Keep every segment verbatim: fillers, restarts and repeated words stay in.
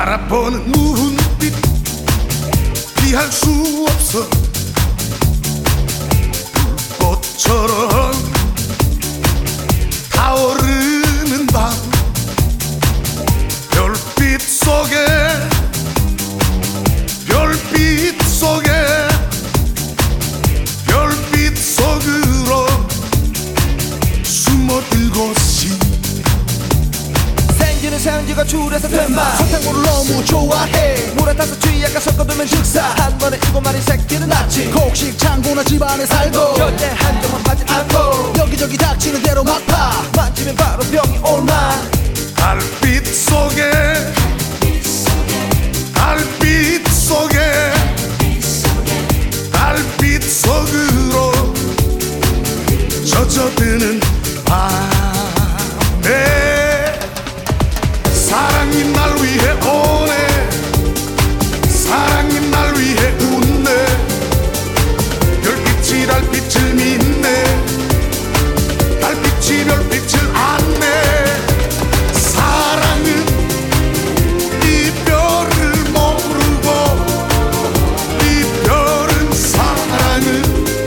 바라보는 눈빛 피할 수 없어. 불꽃처럼 타오르는 밤 별빛 속에 별빛 속에 별빛 속으로 숨어들고시 생기는 상지가 줄에서 된말 사탕물을 너무 좋아해. 물에 타서 쥐약과 섞어두면 즉사 한 번에 일곱 마리 새끼는 낳지. 곡식 창고나 집안에 살고 절대 한정만 파지 않고 여기저기 닥치는 대로 막 파. 만지면 바로 병이 올만. 달빛 속에 달빛 속에 달빛 속으로 젖어드는 밤에 사랑이 날 위해 오네. 사랑이 날 위해 웃네. 별빛이 달빛을 믿네. 달빛이 별빛을 안네. 사랑은 이별을 모르고 이별은 사랑을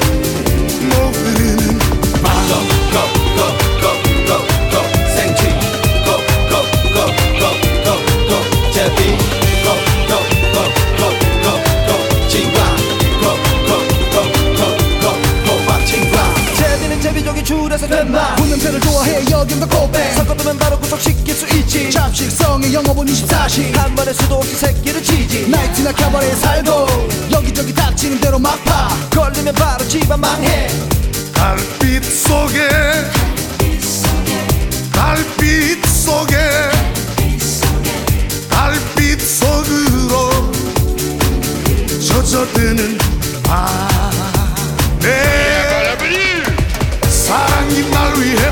모르는 밤. Go go go go go 생쥐 Go go go go go go 제비 Go go go go go go 징과 Go go go go go 호박 징과. 제비는 제비족이 줄에서 된말 분냄새를 좋아해. 여긴도 코빼. 섞어두면 바로 구속시킬 수 있지. 잡식성의 영업은 이십사 시. 한 번에 수도 없이 새끼를 치지. 나이트나 카바레에 살고 여기저기 닥치는 대로 막 파. 걸리면 바로 집안 망해. 달빛 속에 달빛 속에 달빛 속으로 젖어드는 밤에 사랑이 날 위해